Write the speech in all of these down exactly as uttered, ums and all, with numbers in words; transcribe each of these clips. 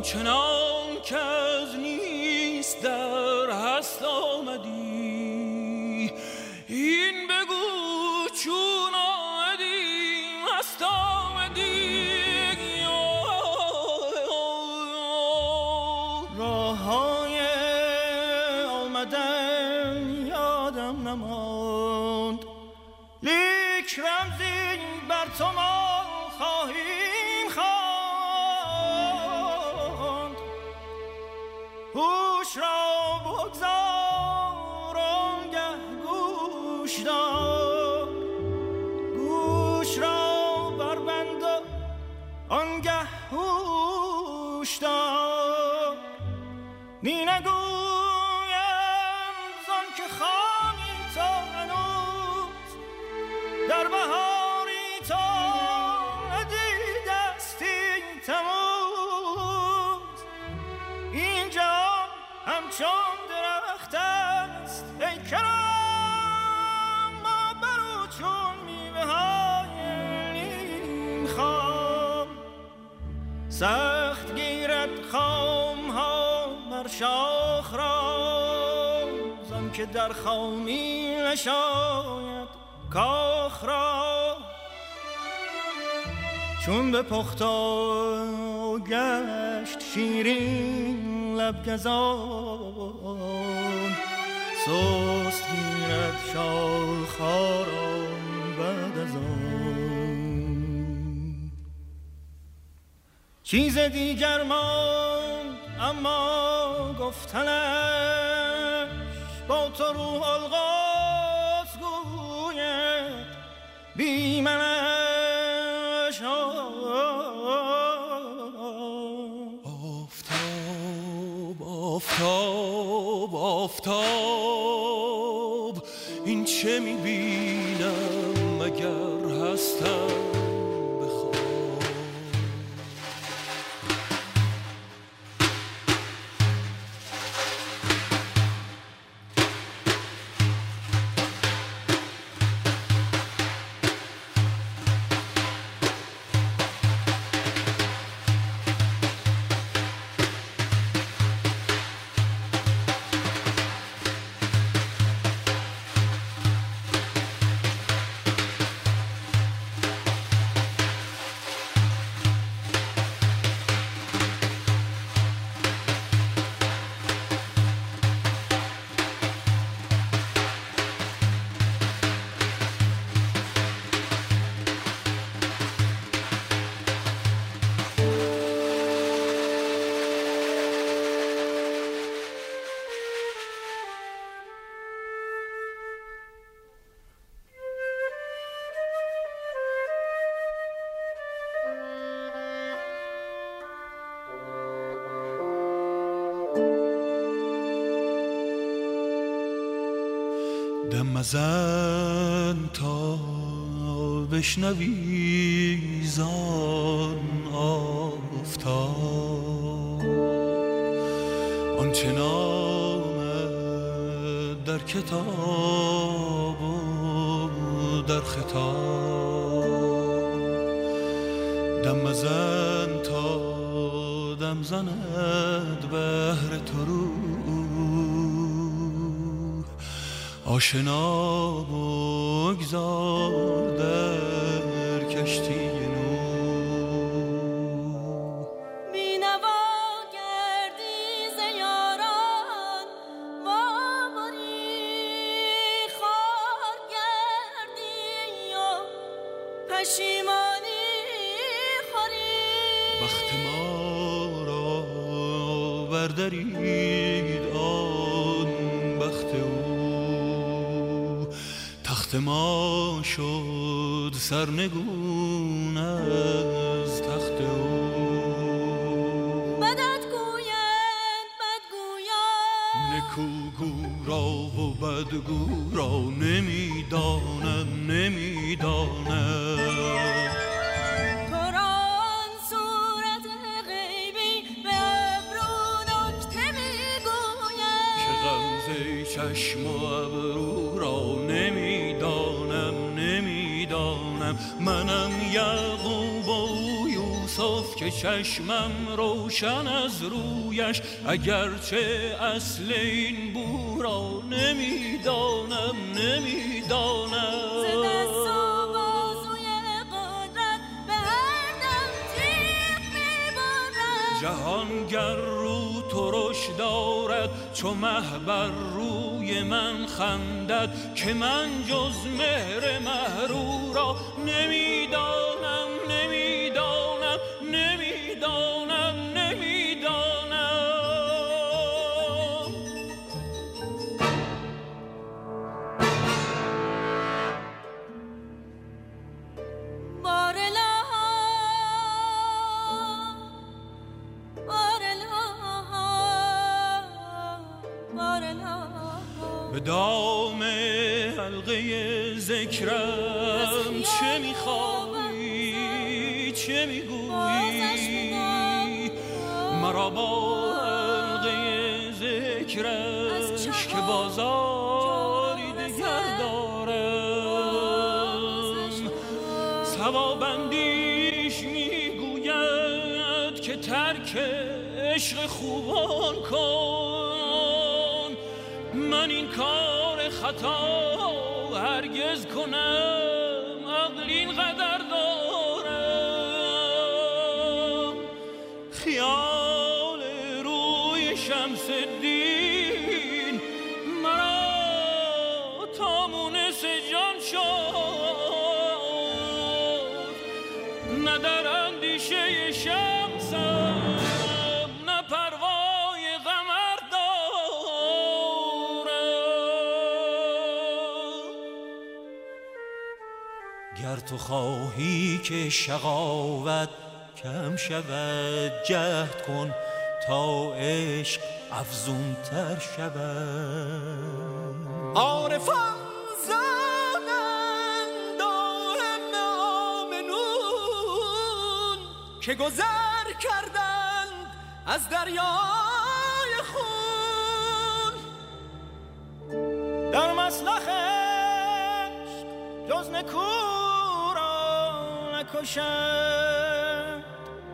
آنچنان که از نیست در هست آمدی. این بگو چون آمدی هست آمدی. راه های آمدن یادم نماند، لیک رمزی بر تو ما خواهیم خواند. هوش را بگذار آنگه گوش دار، گوش را بربند و آنگه هوش دار. نی نگویم زن که خامی تا هنوز در بهاری تا ندیدستی تموز. این جهان همچون درخت است ای کرم، ما برو چون میوه های نیم خام. سخت گیرد خام ها بر شاخ را، زن که در خامی نشاید کاخ را. چون به پختا گشت شیرین لب گزان، سست گیرد شاخ را بعد از آن. چیز دیگر ماند اما گفتنش، با تو روح القدس گوید بی منش. آفتاب آفتاب آفتاب، این چه میبینم مگر هستم بخواب. دم مزن تا بشنوی زان آفتاب، آنچه نامد در کتاب و در خطاب. دم مزن تا دم زند بهر تو رو، آشنا بگذار در کشتی نو. بینوا گردی ز یاران وابری، خار گردی و پشیمانی خوری. بخت ما را بردرید آن بخت او، تخت ما شد سرنگون از تخت او. بدت گویند بدگویان، نکوگو را و بدگو را نمیدانم نمیدانم. تو را آن صورت غیبی به ابرو نکته میگوید، که غمزه چشم و ابرو را نمیدانم نمیدانم. منم یعقوب و یوسف که چشمم روشن از رویش، اگرچه اصل این بو را نمیدانم نمیدانم. ز دست و بازوی قدرت به هر دم تیغ میبرد. جهان گر رو ترش دارد چو مه بر روی من خندد، که من جز مهر مه رو را نمیدانم نمیدانم نمیدانم نمیدانم. بارلا بارلا بارلا به دام حلقه ذکرم چه میخوایی چه میگویی؟ مرا با حلقه ذکرش که بازاری دگر دارم. ثوابندیش میگوید که ترک عشق خوبان کن، من این کار خطا هرگز کنم عقل این قدر دارم. خیال روی شمس الدین مرا تا مونس جان شد، نه در اندیشه شمسم نه پروای قمر دارم. گر تو خواهی که شقاوت کم شود، جهد کن تا عشق افزون تر شود. عارفان زنند دائم آمنون که گذر کردند از دریای خون. در مسلخ عشق جز نکو را نکشند،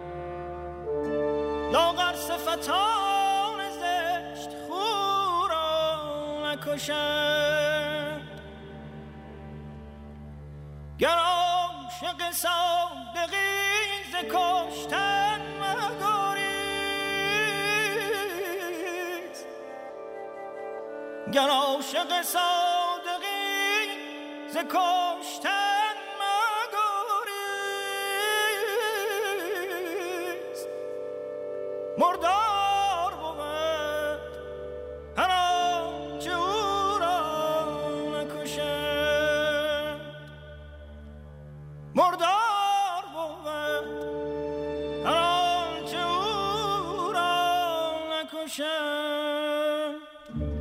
لاغر صفتان زشت خو را نکشند. گر عاشق صادقی ز کشتن مگریز، گر عاشق صادقی ز کشتن مگریز. مردار بود هر آنچه او را نکشد، مردار بود هر آنچه او را نکشد.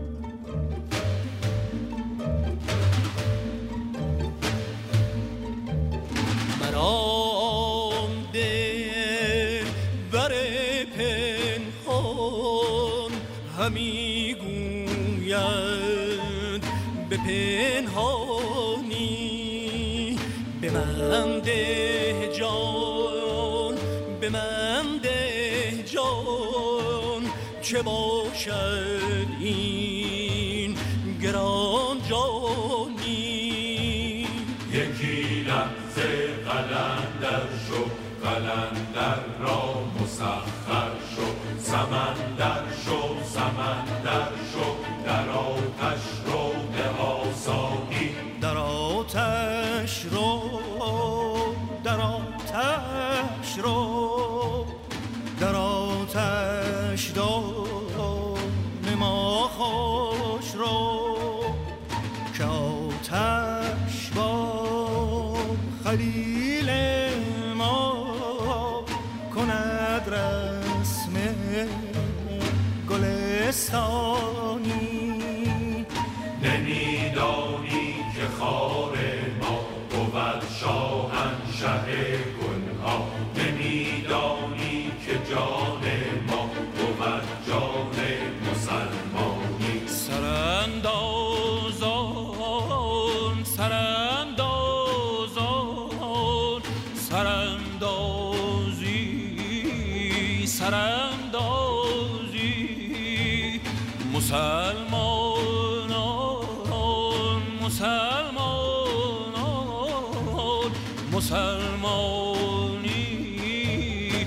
مرام دل بر پنهان همی گوید به پنهانی، به من ده جان به من ده جان، چه باشد این گران جانی. یکی لحظه قلندر شو، قلندر را مسخر شو، سمندر شو سمندر شو، در آتش رو به آسانی، در آتش رو در آتش رو در آتش دان ما خوش رو، که آتش با خلیل ما کند رسم گلستانی. نمیدانی که خار ما بود شاهنشه گلها، نمیدانی که جان ما بود جان مسلمانی. سراندازان سراندازان سراندازی مسلمانان مسلمانی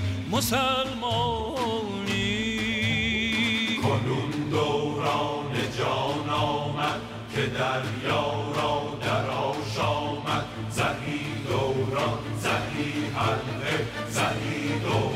مسلمانی کنون دوران جان آمد که دریا را در آشامد زهی دوران زهی حلقه زهی دوران